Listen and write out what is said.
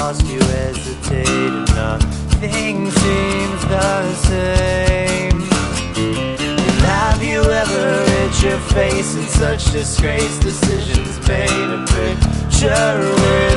lost, you hesitate, and nothing seems the same. And have you ever hit your face in such disgrace? Decisions made a picture with